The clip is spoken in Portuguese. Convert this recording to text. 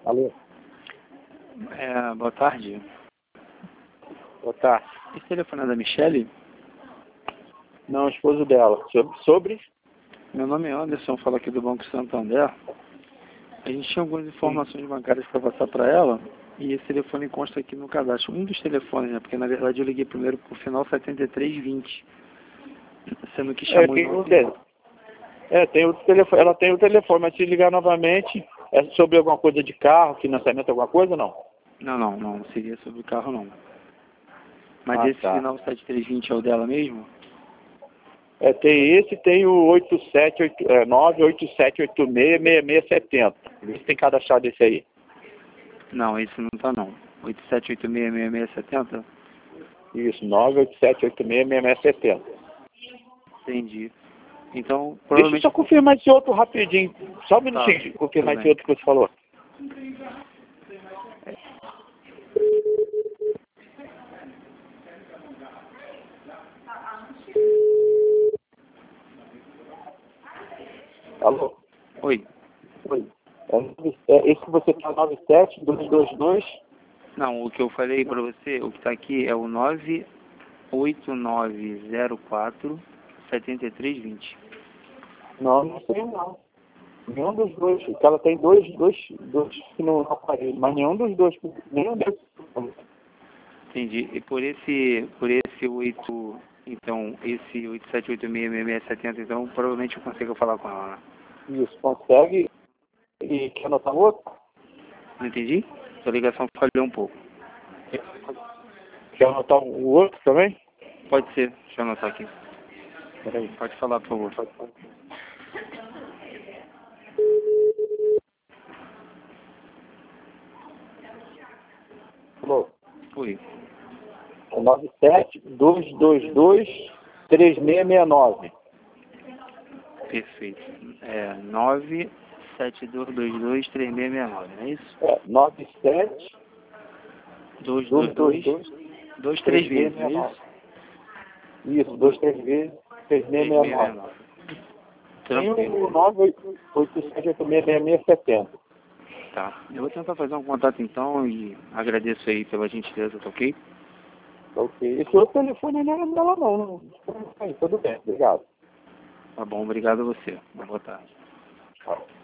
Alô? Boa tarde. Boa tarde. Esse telefone é da Michele? Não, esposo dela. Sobre? Meu nome é Anderson, falo aqui do Banco Santander. A gente tinha algumas informações bancárias para passar para ela e esse telefone consta aqui no cadastro. Um dos telefones, né? Porque na verdade eu liguei primeiro por final 7320, sendo que chamou em outro. Tem outro telefone. Ela tem o telefone, mas se ligar novamente, é sobre alguma coisa de carro, financiamento, alguma coisa, não? Não seria sobre o carro não. Mas esse tá. final 7320 é o dela mesmo? Tem esse, tem o 987866670. Vê se tem cadastrado esse aí. Não, esse não tá não. 87866670? Isso, 987866670. Entendi. Então, Deixa eu provavelmente... só confirmar esse outro rapidinho. Só um minutinho, confirmar esse outro que você falou. Alô? Oi. Oi. Esse que você quer é o 97222? Não, o que eu falei para você, o que está aqui é o 98904-7320. Não sei não. Nenhum dos dois. Porque ela tem dois no aparelho, mas nenhum dos dois. Nenhum desses. Entendi. E por esse 8, então, esse 87866670, então, provavelmente eu consigo falar com ela, né? Isso, consegue. E quer anotar outro? Não entendi? Sua ligação falhou um pouco. Quer anotar o outro também? Pode ser. Deixa eu anotar aqui. Peraí. Pode falar, por favor. Alô? Oi. 972223669. Perfeito. 972223669, não é isso? 97 222 23 vezes, não é isso? Isso, 23 vezes 3669. Tem Tranquilo. o 987866670. Tá. Eu vou tentar fazer um contato então e agradeço aí pela gentileza, tá ok? Ok. Esse outro telefone não é dela não. Tudo bem, obrigado. Tá bom, obrigado a você. Boa tarde. Tchau.